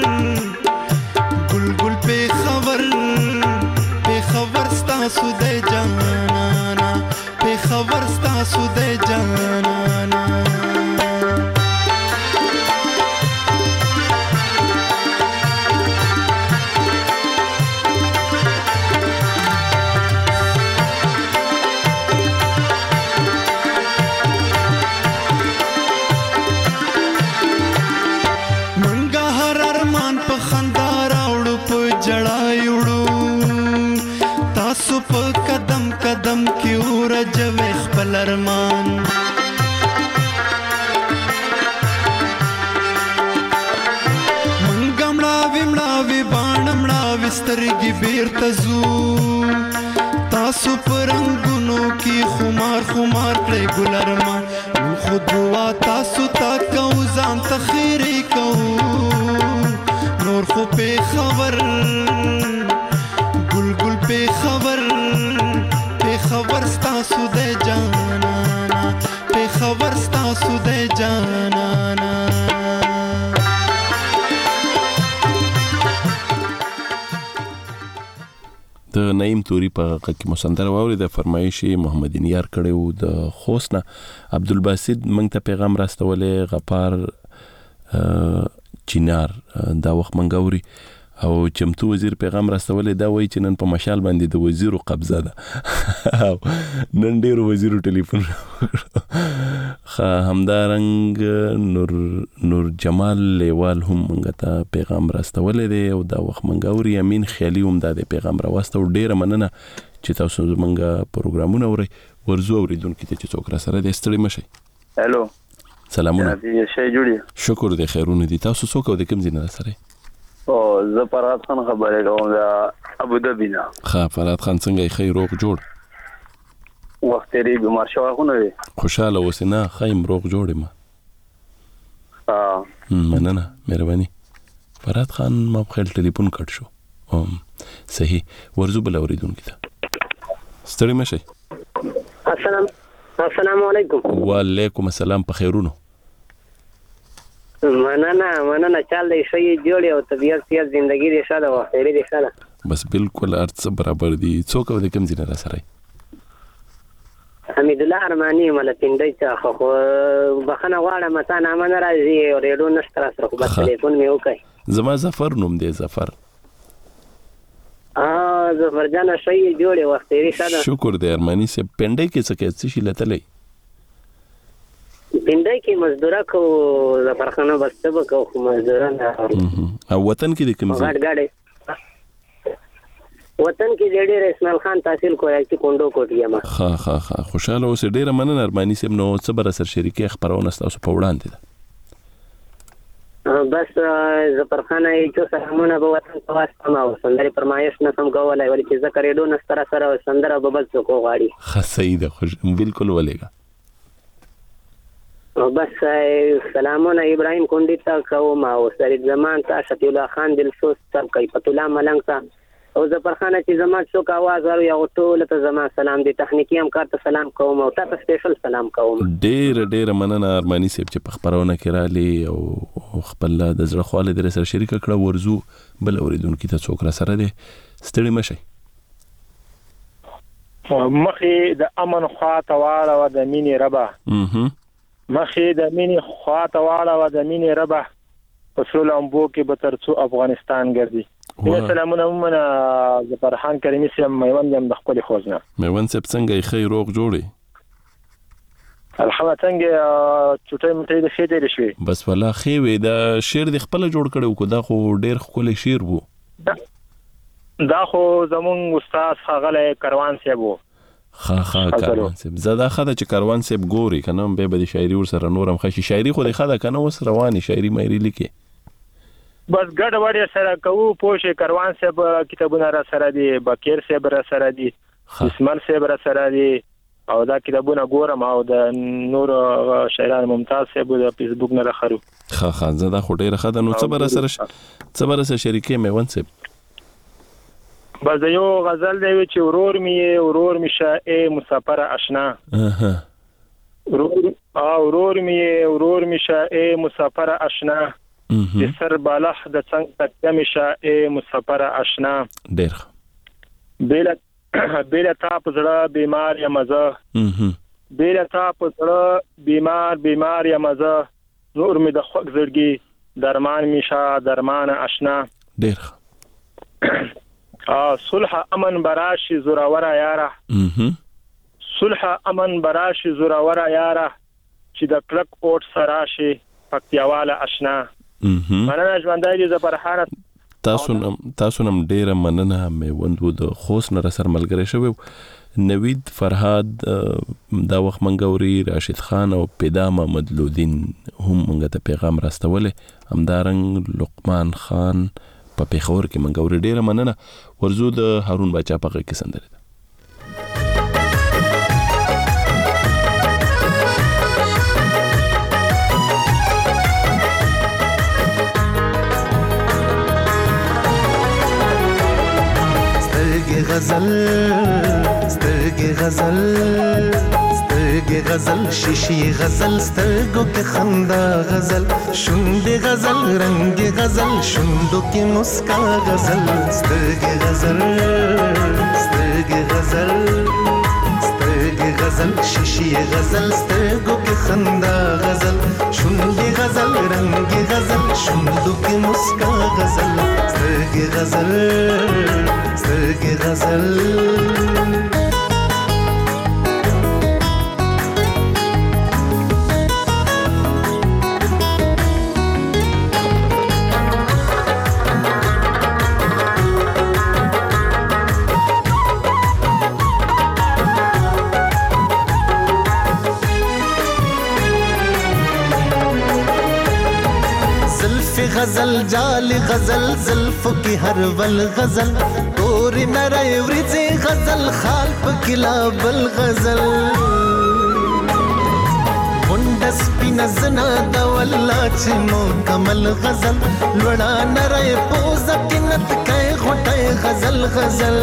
گل گل پی خبر خبر ستاسو دے جانانا پی خبر ستاسو دے جانانا په خندا راوړو په جړا یوړو تاسو په قدم قدم کې ورجوي خپل ارمان منګ مړاوي مړاوي باڼ مړاوي سترګې بیرته ځو تاسو په رنګونو کې خمار خمار کړئ ګل ارمان موږ خو دعا تاسو ته کوو ځان ته خیرې کوو نور خو په خبر ګل ګل په خبر په خبر ستاسو د جانانا په خبر ستاسو د جانانا د نعیم توري په کې مسندره واوري د فرمایشي محمد نیار کړو د خوسنا عبدالباسط منګ ته پیغام راستولې غفار چینار دا وخت منګوري او چمتو وزیر پیغام راستولې دا وایي چې نن په مشال باندې د وزیرو قبضه ده نن ډیر وزیرو ټلیفون خا همدارنګ نور نور جمال لیوال هم منګ ته پیغام راستولې دی او دا وخت منګوري امین خیالي هم دا پیغام راوستو ډیر مننه چې تاسو زمونږ پروګرامونه اورئ ورزو اوریدونکو ته چې څوک را سره د ستړي مشي هالو سلامونه شي جوړی شکر دې خیرونه دي تاسو څوک او د کوم ځای نه سره او زه فرات خان خبرې کوم دا ابو ظبي نه ښه فرات خان څنګه خیر روغ جوړ وخت لري بیمار شو خو نه خوشاله وسنه خیم روغ جوړ ما ها مننه مهرباني فرات خان ما په خپل ټلیفون کټ شو ام صحیح ورزو بل اوریدونکو ته ستړي مشي السلام السلام علیکم وعلیکم السلام په خیرونو مننه مننه چل دی شي جوړي او طبيعت سیاست ژوندۍ دې شاده او خیري دې شاده بس بالکل ارڅ برابر دي څوک د کوم ځای نه سره حمید الله ارمانی مل پندای ته خو بخنه واړه متا نه من راځي او ریډو نشتر سره خو بس ټلیفون مې وکای زما ظفر نوم دی ظفر ا ظفر جان شي جوړي وخت یې شاده شکر دی ارمانی سے پندای کې څه کې څه لتلې پندای کې مزدورا کو ظفر خان بس ته کو مزدورا او وطن کې د کوم ځای غاډ غاډ وطن کې ډېر اسماعیل خان تحصیل کوی چې کونډو کوټیا ما ها ها ها خوشاله اوسه ډېر مننه ارمانی سیم نو صبر سر شریکي خبرونه تاسو په وړاندې ده بس ظفر خان یې چې سلامونه به وطن په واسطه ما سندري فرمایش نه سم کولای ولې چې ذکر ډو نستر سره سندره به بل څه کو غاړي ها صحیح ده خوش بالکل ولېګا بس سلامونه ابراهيم کونډي ته کوم او سید زمان ته شفیع الله خان دلسوز تر کوي فتح الله ملنګ ته او ظفر خان چې زما څوک आवाज ورو یو ټول ته زما سلام دي تخنیکی هم کارته سلام کوم او تاسو سپیشل سلام کوم ډېر ډېر مننه ارمانی صاحب چې په خبرونه کې را لې او خپل د زړه خواله در سره شریک کړه ورزو بل اوریدونکو ته څوک را سره دي ستړي مشي مخې د امن خواته واړه و د مینې ربا مخې د مینې خواته واړه و د مینې ربا په سول امبو کې به ترڅو افغانستان ګرځي سلامونه مونږه ظفر خان کریمی سم میوند هم د خپل خوځنه میوند سپ څنګه خیر روغ جوړي الحمد څنګه چټي مټي د شې دې شوي بس والله خې وې دا شیر د خپل جوړ کړو کو دا خو ډېر خپل شیر وو دا خو زمون استاد خغله کاروان سیب وو خا خا کاروان سیب زدا خدا چې کاروان سیب ګوري کنه به به شاعري ور سره نورم خشي شاعري خو د خدا کنه وس رواني شاعري مېری لیکي بس ګډ وړي سره کوو پوښي کاروان سیب کتابونه را سره دي بکیر سیب را سره دي اسماعیل سیب را سره دي او دا کتابونه ګورم او د نور شاعران ممتاز سیب د فیسبوک نه راخرو خا خا زدا خو ډېر خدا نو صبر سره صبر سره شریکي میوند سیب بس یو غزل دی چې ورور می ورور می شاه مسافر آشنا اها ورور او ورور می ورور می شاه مسافر آشنا د سر بالغ د څنګه تکم شاه مسافر آشنا ډېر بیل بیل تا پزړه بیمار یا مزه بیل تا پزړه بیمار بیمار یا مزه نور می د خوګ زړګي درمان می شاه درمان آشنا ډېر صلح امن براشي زوراورا یاره صلح امن براشي زوراورا یاره چې د کلک اوټ سراشي پکتیاواله آشنا مننه ژوندۍ دي ظفر خان تاسو نم تاسو نم ډیره مننه مې وندو د خوست نه سره ملګری شوی نوید فرهاد دا وخت منګوري راشد خان او پیدا محمد لودین هم موږ ته پیغام راستولې همدارنګ لقمان خان په پیښور کې منګوري ډیره مننه ورزو د هارون بچا په کې سندره غزل سترګې غزل سترګې غزل شیشي غزل سترګو کې خندا غزل شونډې غزل رنگ غزل شونډو کې مسکا غزل سترګې غزل سترګې غزل سترګې غزل شیشي غزل سترګو کې خندا غزل شونډې غزل رنگ غزل شونډو کې مسکا غزل سترګې غزل سترګې غزل غزل جال غزل زلفو کی ہر ول غزل تور نرے ورځې غزل خال پکلا بل غزل وندس پینزنا د والله چې مو کمل غزل لوړا نرے پوز کینت کای غټه غزل غزل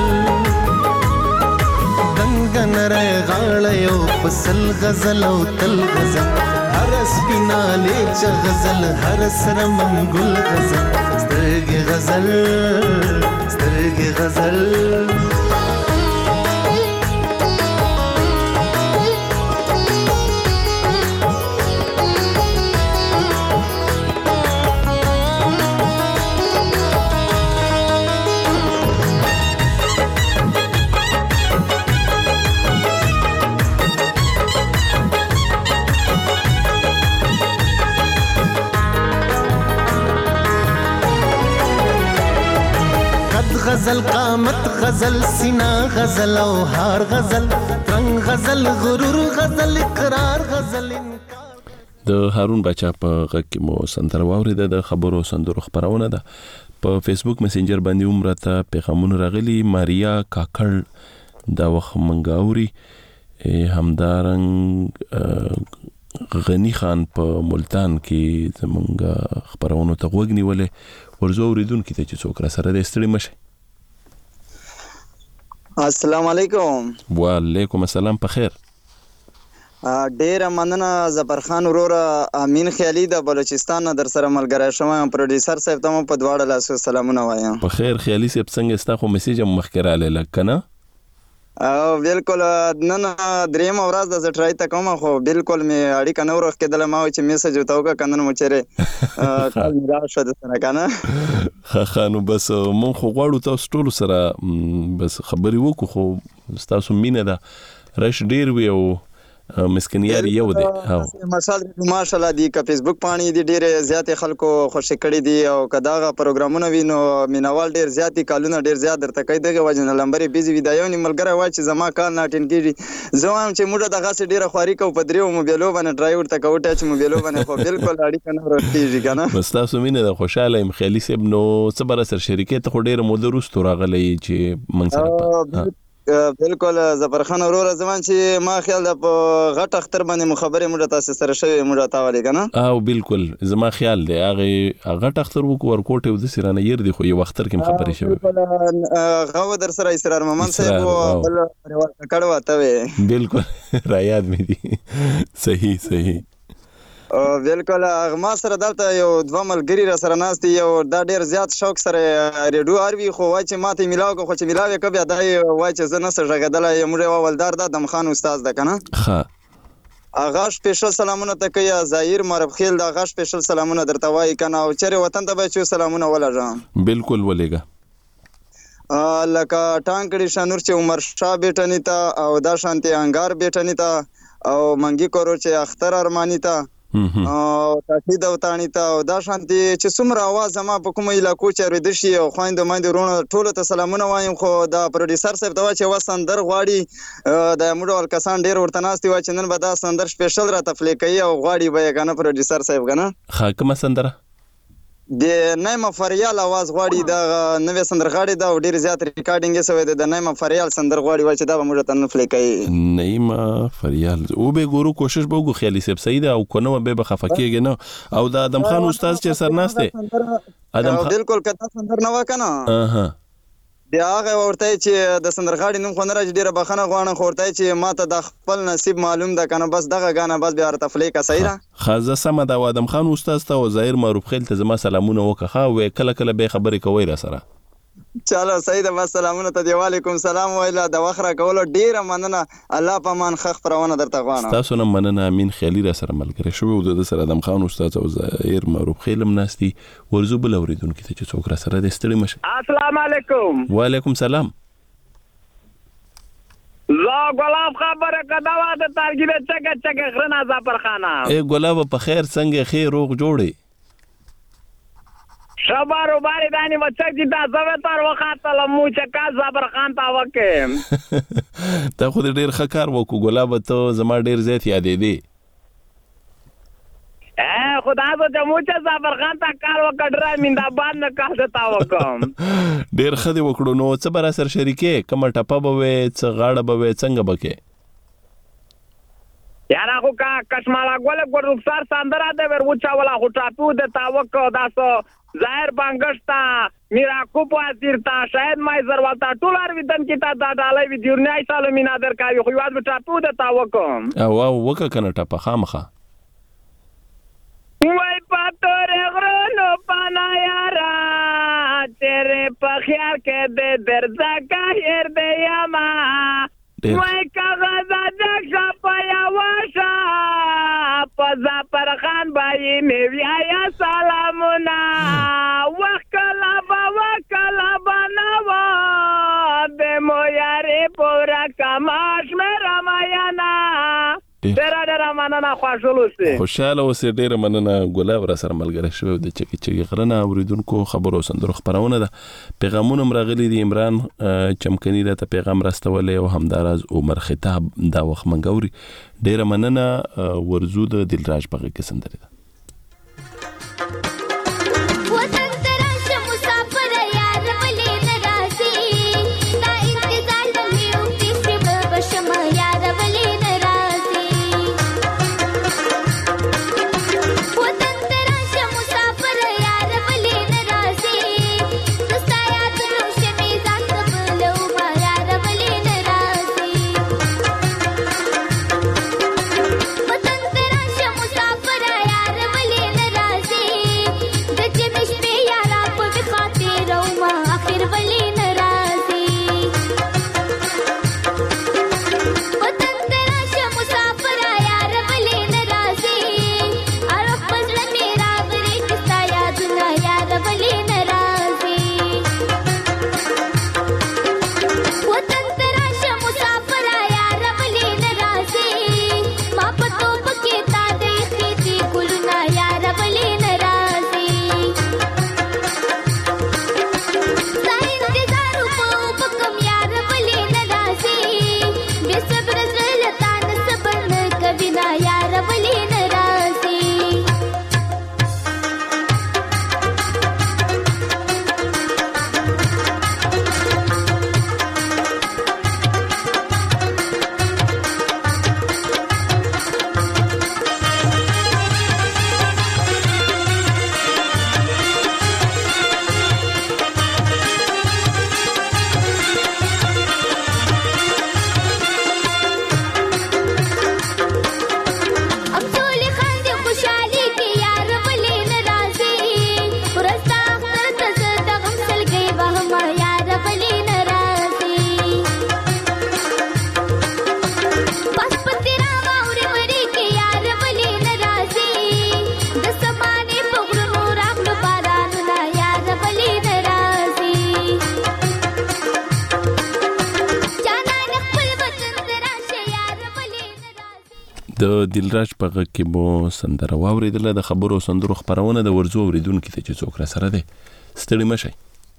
دنګ نرے غاړه یو پسل غزل او تل غزل هر سپینا لیچ غزل هر سر منګل غزل سترګې غزل سترګې غزل غزل قامت غزل سینا غزل او هار غزل رنگ غزل غرور غزل اقرار غزل د هارون بچا په غږ کې مو سندره واورېده د خبرو سندرو خبرونه ده په فیسبوک میسنجر باندې عمره ته پیغامونه راغلي ماریا کاکړ دا وخت منګاوري همدارنګ غنی خان په ملتان کې زمونږ خبرونه ته غوږ نیولې ورزو اوریدونکو ته چې څوک را سره د ستړي مشه السلام علیکم وعلیکم السلام په خیر ډیر مننه زبر خان ورور امین خیالي د بلوچستان در سره ملګری شوم پروډوسر صاحب ته په دواړه لاسو سلامونه وایم په خیر خیالي صاحب څنګه ستا خو میسج مخکره لاله کنه او بالکل نن دریم ورځ د ټرای ته کوم خو بالکل می اړیکه نو ورخ کېدل ما چې میسج وتاو کا کنن مو چیرې کال میرا شو د سره کنه خانو بس مون خو غواړو تاسو ټول سره بس خبري وکړو خو تاسو مینه ده رش ډیر وی او مسکنیار یو دی ها ماشاءالله دی کا فیسبوک پانی دی ډیر زیات خلکو خوشی کړي دي او کداغه پروګرامونه وینو مینوال ډیر زیاتی کالونه ډیر زیات درته کوي دغه وجنه لمبري بيزي ویډیو نیملګره وای چې زما کال ناټین کیږي زوام چې موږ دغه سه ډیره خواري کو پدریو موبایلو باندې ډرایور ته کوټه چې موبایلو باندې خو بالکل اړیکه نه ورتيږي کنه بس تاسو مینه د خوشاله ام خیالي سیب نو صبر سر شریکې ته ډیره مودې روستو راغلی چې منځ سره بالکل زبر خان ورور زمان چې ما خیال د غټ اختر باندې مخبره موږ تاسو سره شوی موږ تاولې کنه او بالکل زما خیال دی هغه غټ اختر وکور کوټه د سیرانه ير دی خو یو اختر کې خبرې شوی غو در سره اسرار ممن صاحب بل کړه وته بالکل را یاد مې دي صحیح صحیح بالکل ما سره دلته یو دوه ملګری را سره ناست یو دا ډیر زیات شوق سره ریډیو اروي خو وای چې ماته ملاو کو چې ملاوي کبه دای وای چې زه نه سره غدل یم مړ ولدار د دم خان استاد ده کنه ها اغه سپیشل سلامونه ته کوي ظاهر مرب خیل د اغه سپیشل سلامونه درته وای کنه او چیرې وطن ته به چې سلامونه ولرم بالکل ولېګا لکه ټانکړي شنور چې عمر شاه بیٹنی تا او دا شانتي انګار بیٹنی تا او منګي کورو چې اختر ارمانی تا او تاکید او تانی ته او دا شانتي چې څومره आवाज زما په کومه علاقو چې اورېدل شي او خويند ماندې رونه ټول ته سلامونه وایم. خو دا پروډوسر صاحب دا چې وسندر غواړي د موډ کسان ډیر ورته ناستي و چې نن به دا سندر سپیشل را تفلیق کوي او غواړي به کنه پروډوسر صاحب کنه خاکمه سندره د نایمه فریال आवाज غواړي دا نوې سندرغاړي دا ډیر زیات ریکارډینګ یې سوی د نایمه فریال سندر غواړي و چې دا به موږ ته نه فلیک کوي. نایمه فریال او به ګورو کوشش به وکړو خیالي صاحب صحیح ده او کنه به بخفکیږي نه او د ادم خان استاد چې سرناسته ادم خان بالکل کته سندر نه وکنه اها بیا هغه ورته چې د سندرغاړي نوم خو نه راځي ډیره بخنه غواړم خو ورته چې ما ته د خپل نصیب معلوم ده کنه بس دغه غانه بس بیا تفلیق صحیح ده. خازه سم ده ادم خان استاد ته او ظاهر معروف خیل ته زما سلامونه وکړه او کله کله به خبرې کوي را سره. چالو صحیح ده بس سلامونه ته دی وعلیکم سلام ویلا د وخره کول ډیره مننه الله پامان خخ پرونه درته غواړم. تاسو نه مننه امین خیالي را سره ملګری شو او د سره ادم خان استاد او ظاهر معروف خیلم ناشتي ورزو بل اوریدونکو ته چې څوک را سره د ستړي مشه. السلام علیکم. وعلیکم سلام. زه ګلاب خبره کدا و د تارګي چګه چګه غرنا زفر خانه. اے ګلاب په خیر څنګه خیر روغ جوړي شبارو باری دانی بچک جی دا زویتار وخاتل موچه کا زبر خان تا وکیم تا خود ډیر ښه کار وکړو ګلاب ته زما ډیر زیات یادې دي ا خدا ته موچه زبر خان تا کار وکړه میندا باندې نه کاه تا وکم ډیر ښه دی وکړو نو څه بر سر شریکه کومه ټپه به څه غاړه به څنګه بکې یارا خو کا کشمالا ګول ګور رخصار ساندرا د ور وچا ولا هټا تو د تاوک داسو ظاهر بانګشتا میرا کو پاتیر تا شاید مای زروالتا ټولار ودن کی تا دا ډالای وی دیورنای سالو مینا در کاوی خو یاد بټا تو د تاوک او او وک کنه ټپه خامخه وای پاتور غرونو پانا یارا تیرے پخیار کې د درځه کا هر دی یما وای کاغذ دښه پیا واشا پزا پر خان بای میویا یا سلامونه وکلا با وکلا بنوا د مو یاري پورا کماش مې رمایانا ډېر ډېر مننه خوشاله اوسئ. خوشاله اوسئ ډېر مننه ګلاب را سره ملګری شوی د چکی چکی غرنه اوریدونکو خبرو سندرو خبرونه ده پیغامونه مرغلي دي عمران چمکني ته پیغام راستولې او همداراز عمر خطاب دا وخت منګوري ډېر مننه ورزو د دلراج بغي کې سندره ده وطن تیرا شمو سافر یار د دلراج په غږ کې مو سندره واورېدله. د خبرو سندرو خپرونه د ورزو اوریدونکو ته چې څوک را سره دی ستړي مشئ.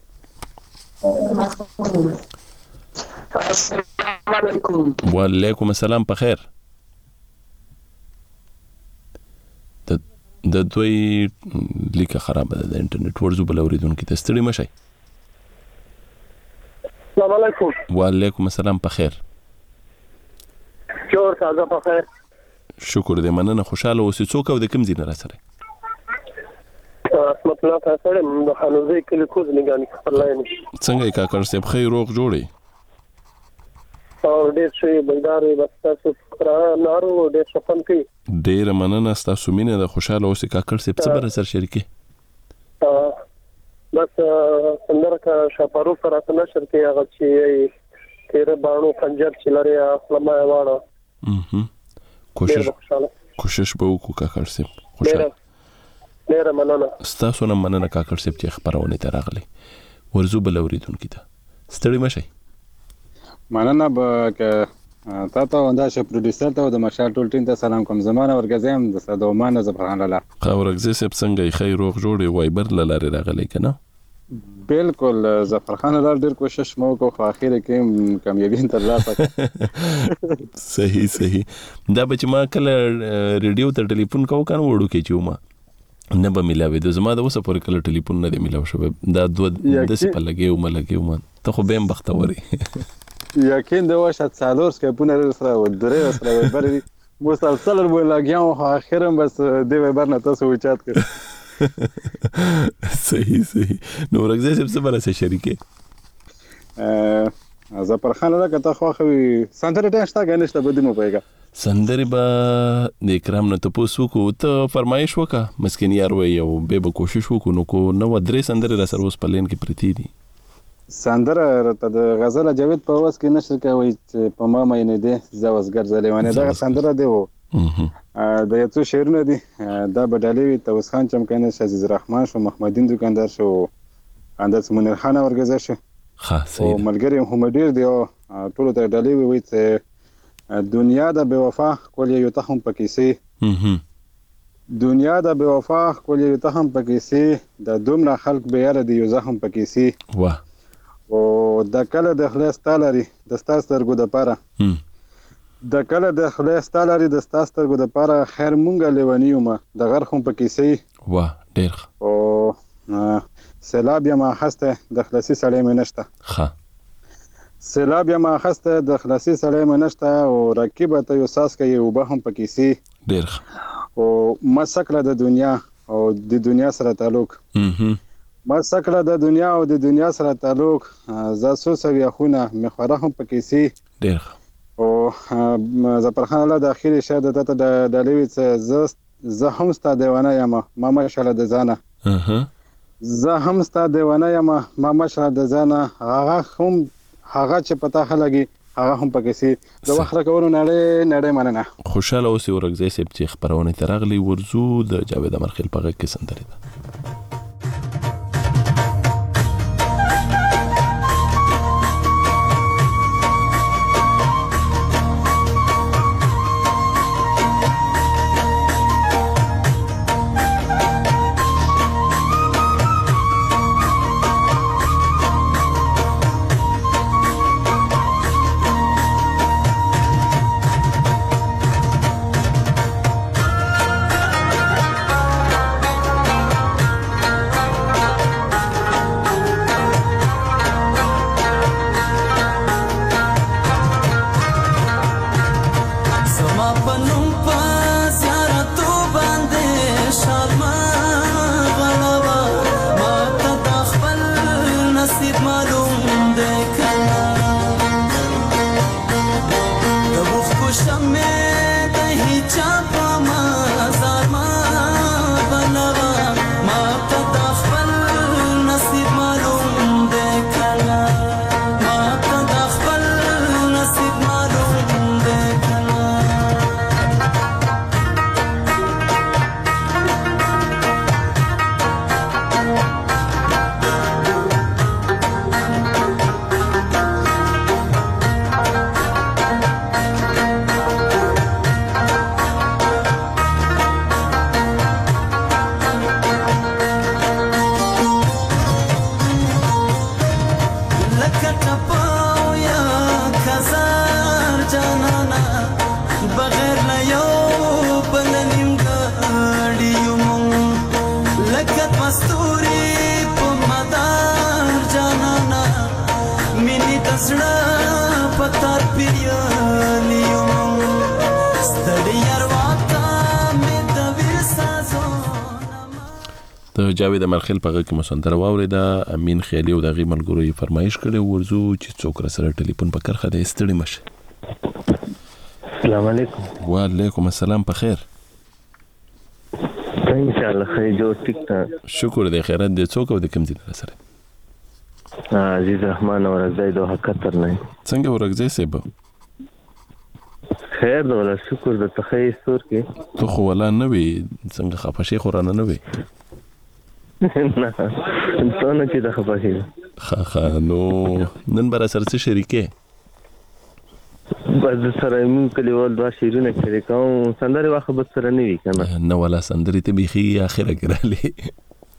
وعلیکم السلام په خیر. د د دوی لیکه خراب ده د انټرنیټ ورزو بل اوریدونکو ته ستړي مشئ. السلام علیکم. وعلیکم السلام په خیر. جوړ تازه په خیر. شکر دې مننه. خوشاله اوسې. څوک او د کوم ځای نه را سره؟ اسمت الله کاکړ د خانوزي کلی کوز نگانی خپلای. څنګه یې کاکړ صاحب خیر روغ جوړې؟ او ډېر شي بلدار بس تاسو را نارو ډېر شپن کې. ډېر مننه تاسو مینه د خوشاله اوسې کاکړ صاحب. څه بر سر شریکي؟ بس سندره کا شپارو سره نشر کې هغه چې تیرے باڼو خنجر چې لري خپلما واړه. هم کوشش کوشش به وکړو کاکړ صاحب. خوشاله ډېر مننه. تاسو نه مننه کاکړ صاحب چې خبرونه ته راغلي. ورزو بل اوریدونکو ته ستړي مشئ. مننه به تا ته وندا ش پروډوسر ته د مشال ټول ټیم ته سلام کوم. زمانه ورګزم د صدومان زفران لاله خاورګزه صاحب څنګه خیر روغ جوړې وایبر لاره راغلی کنه؟ بالکل زفرخان لار ډیر کوشش مو کو خو اخر کې کامیابی تر لاسه. صحیح صحیح. دا به چې ما کله ریډیو ته ټلیفون کوم کنه وړو کې چې ما نه به ملاوي د زما د اوسه پر کله ټلیفون نه دی ملاو شو. دا دوه د څه په لګیو ما لګیو ما ته خو بهم بختوري. یقین دی واشه څالور سکپونه سره و درې سره وبري مسلسل ور لګیاو خو اخرم بس دی وبر نه تاسو وچات کړ. صحیح صحیح. نو ورګزه سب څه بل څه شریکه ا زپرخان له کته خو خو سندره ټه شتا غنښت بدینو پېګه سندره به د اکرام نه تاسو کو ته فرمایش وکا مسکین یار وې او به به کوشش وکړو نو کو نو درې سندره را سر اوس پلین کې پرتی دي. سندره ته د غزل جاوید په واس کې نشر کوي په ما مې نه دي زوسګر زلیوانه دا سندره دی وو د یو شعرونه دي دا بدالوي توس خان چمکنه عزیز رحمان شو محمدین دکاندار شو انداز منیر خان ورګزه شو خاص او ملګری هم ډیر دی ټول ته ډالوي وي ته دنیا د بے وفا کول یو ته هم پکې سي دنیا د بے وفا کول یو ته هم پکې سي د دومره خلق به یاره دی یو زخم پکې سي واه او د کله د خلاص تالري د ستاسو درګو د پاره د کله د خلاص تالري د ستاسو درګو د پاره خیر مونږه لیونیو ما د غر خون پکې سي واه ډیر او سیلاب یا ما خسته د خلاصي سړی مې نشته ښه سیلاب یا ما خسته د خلاصي سړی مې نشته او رکیبه ته یو ساس کوي او به هم پکې سي ډیر او ما سکله د دنیا او د دنیا سره تعلق ما سکله د دنیا او د دنیا سره تعلق زاسو سوي خونه مې خوره هم پکې سي ډیر او زپرخان الله د اخیری شاید ته د دلوي څه زه هم ستا دیوانه یم ما ماشاءالله د ځانه زه هم ستا دیوانه یم ما ماشاءالله د ځانه هغه هم هغه چې پتا خلګي هغه هم پکې سي د وخت راکونو نړۍ نړۍ مننه. خوشاله اوسې ورګزې سپ چې خبرونه ترغلي ورزو د جاوید امرخیل په غږ کې سندره ده. د جاوید مرخیل په غږ کې مسندره واورېده. امین خیالي او د هغې ملګرو یې فرمایش کړی. ورځو چې څوک را سره ټلیفون په کرښه دی. ستړي مشه. السلام علیکم. وعلیکم السلام. په خیر؟ انشاءالله خیر جوړ ټیک ټاک. شکر دی. خیرات دی. څوک او د کوم ځای را سره؟ عزیز رحمان ورغځی د حقیقت نه. څنګه ورغځی صاحب؟ خیر دی ولا شکر د تخې ستور کې. ته خو ولا نه وي څنګه خپشي خو رانه نه وي. نه څنګه چې د خپشي. خا خا نو نن بر سره څه شریکه؟ بس سره مون کلیوال دا شیرونه کړي کوم سندره واخه بس سره نه وی کنه. نه ولا سندري ته بيخي اخره کړاله.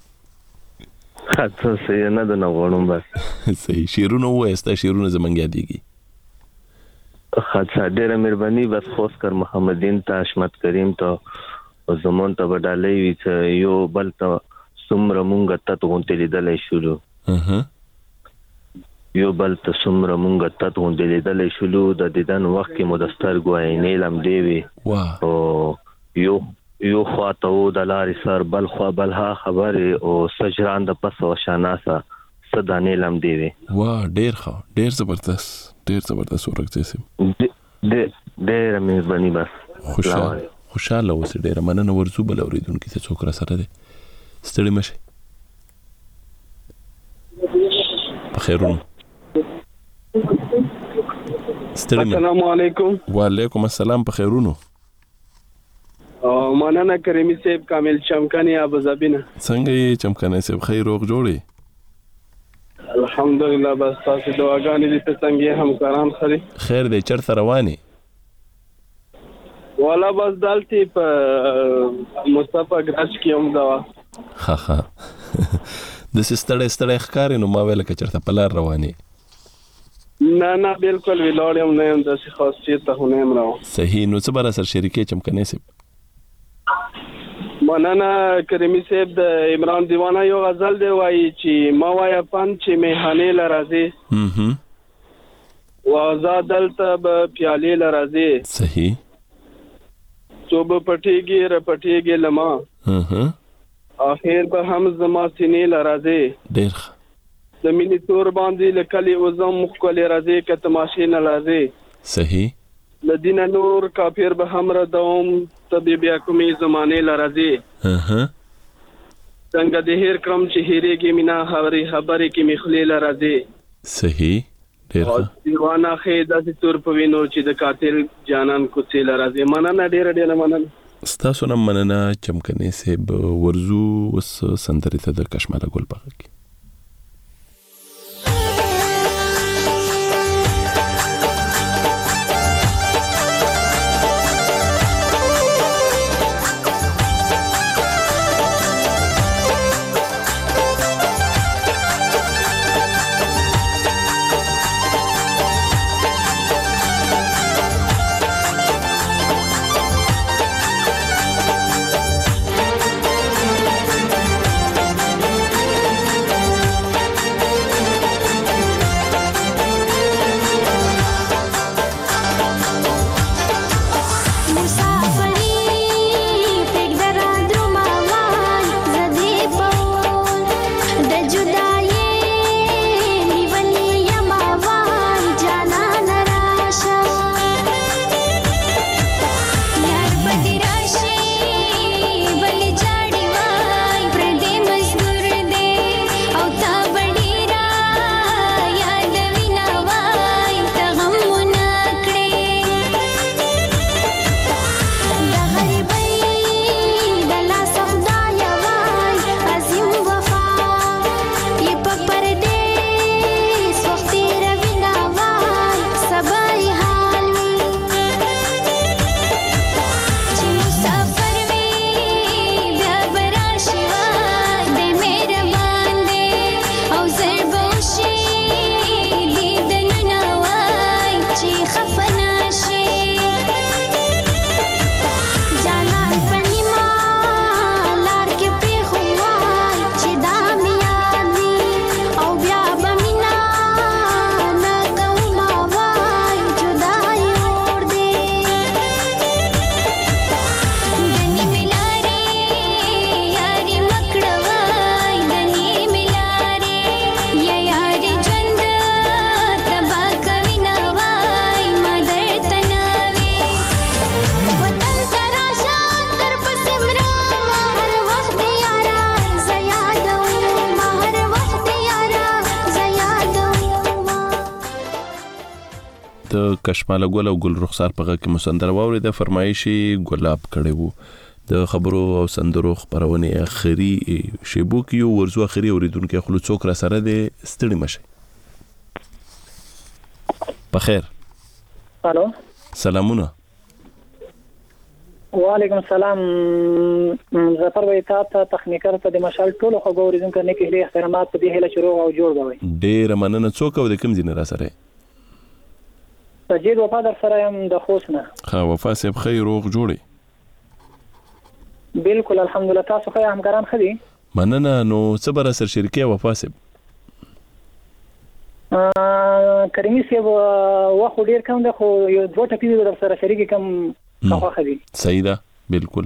خاطر سې نه د نغونم بس. صحیح شیرونه وایسته شیرونه زمنګ یادېږي. خاطر ډېر مهرباني بس خوش کر محمدین ته حشمت کریم ته زمون ته وډالې وی چې یو بل ته سمره مونږ ته غونټې لیدلې شروع. اها یو بل ته سمره مونږ ته غونډې لیدلې شروع د دیدن وخت کې مدستر ګوای نه لم دی وی. واه او یو یو خواته و د لارې سر بل خوا بل ها خبره او سجران د پس او شاناسا صدانه لم دی وی. واه ډیر ښه ډیر زبردست ډیر زبردست ورکځي سم. ډیر ډیر مهرباني بس. خوشاله خوشاله اوسې ډیر مننه. ورزو بل اوریدونکو ته څوک را سره دی. ستړي مشه. په خیرونه. السلام علیکم. وعلیکم السلام. په خیرونو. مننه کریمی صاحب کامل چمکانی ابوظبی نه. څنګه یې چمکانی صاحب خیر روغ جوړي؟ الحمدلله بس تاسو دعاګانې دې ته څنګه همکاران خري. خیر دې چرته رواني؟ والا بس دالتي په مصطفی ګراج کې هم دوا. ها ها د سستړې ستړې ښکارې نو ما ویل ک چرته په لار رواني. نه نه بالکل ویلوړم نه هم د خاصیت ته نه مرو. صحیح. نو څه بر سره شریکې چمکنه سي؟ مننه کریمی صاحب د عمران دیوانه یو غزل دی وایي چې ما وایا پن چې میهانه لرازي. هم وازادل تب پیاله لرازي. صحیح. صوب پټيږي ر پټيږي لما. هم اخر به هم زما سینې لرازي. ډېر د مینې تور باندې لکلي وزم مخ کولې رازي ک تماشې نه لازي. صحیح. لدینا نور کافر به هم را دوم طبيب کومي زمانه لرازي. اها څنګه د هیر کرم چې هيريږي مینا خبري خبري کې مخلي لرازي. صحیح. ډېر ښه. دیوانه خې د تور په وینو چې د قاتل جانان کوڅې لرازي. مننه ډېر ډېر مننه. ستاسو نن مننه چمکنه صاحب. ورزو وس سندري ته د کشماله ګل باغ کې. د کشماله ګل او ګل رخسار په غږ کې مسندره واوري د فرمایشي ګلاب کړي وو د خبرو او سندرو خبرونه اخري شیبو کې یو ورزو اخري اوریدونکو خلک څوک را سره د ستړي مشه په خیر الو سلامونه وعلیکم السلام زفر وای تا ته تخنیکر ته د مشال ټولو خو اوریدونکو نه کې احترامات په دې هله شروع او جوړ غوي ډیر مننه څوک او د کوم ځای را سره سجید وفا در سره يم د خوسنه ها وفا سب خیر روغ جوړي بالکل الحمدلله تاسو خو همکاران خدي مننه نو صبر سر شرکه وفا سب کریمی سی واخو ډیر کم ده خو یو دوه ټپی در سره شریک کم خو خدي صحیح ده بالکل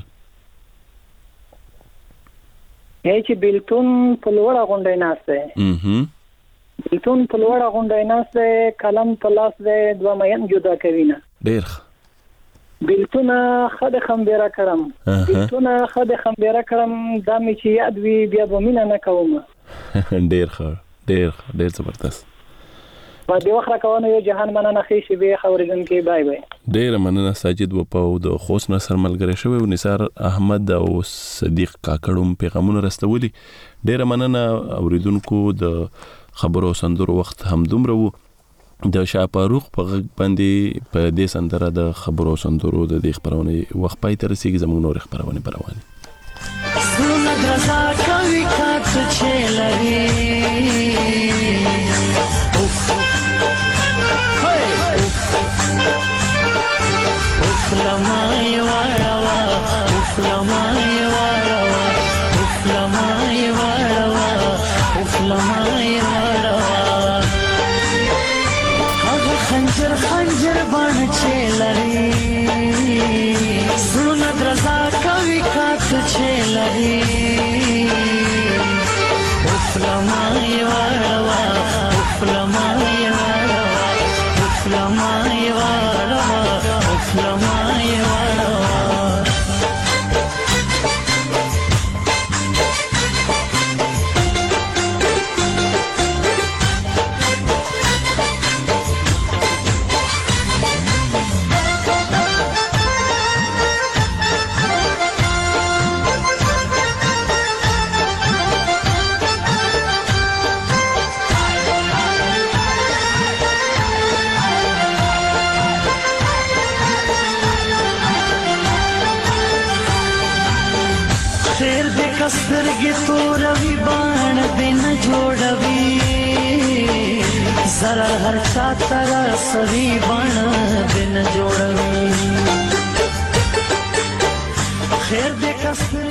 یی چې بلتون په لوړه غونډه ناشته اها بلتون په لوړه غونډه ناشته کلم په لاس ده دوه مېن جدا کوي نه ډیر بلتون خد خمبيره کړم بلتون خد خمبيره کړم دا مې چې یاد وی بیا به مینه نه کوم ډیر ښه ډیر ډیر زبردست په دې وخت راکونه یو جهان مننه خېشي به خبرېدون کې بای بای ډیر مننه ساجد و په د خوست نصر ملګری شوی او نثار احمد او صدیق کاکړم پیغامونه رسولي ډیر مننه اوریدونکو د خبرو سندرو وخت هم دومره وو د شاپاروخ په غږ باندې په دې سندره د خبرو سندرو د دې خبرونه وخت پای تر سیګ زموږ نور خبرونه پروانه زونه درزا کوي کات چلري اوف اوف لمای وړوا اوف لمای وړوا اوف لمای وړوا اوف لمای خنجر خنجر بان چلري زونه درزا کوي کات چلري اوف لمای وړوا اوف لمای وړوا اوف لمای وړوا اوف لمای وړوا سترګې توروي بان دې نه جوړوي زرر هر چا تر سوي بان دې نه جوړوي خیر دې کستر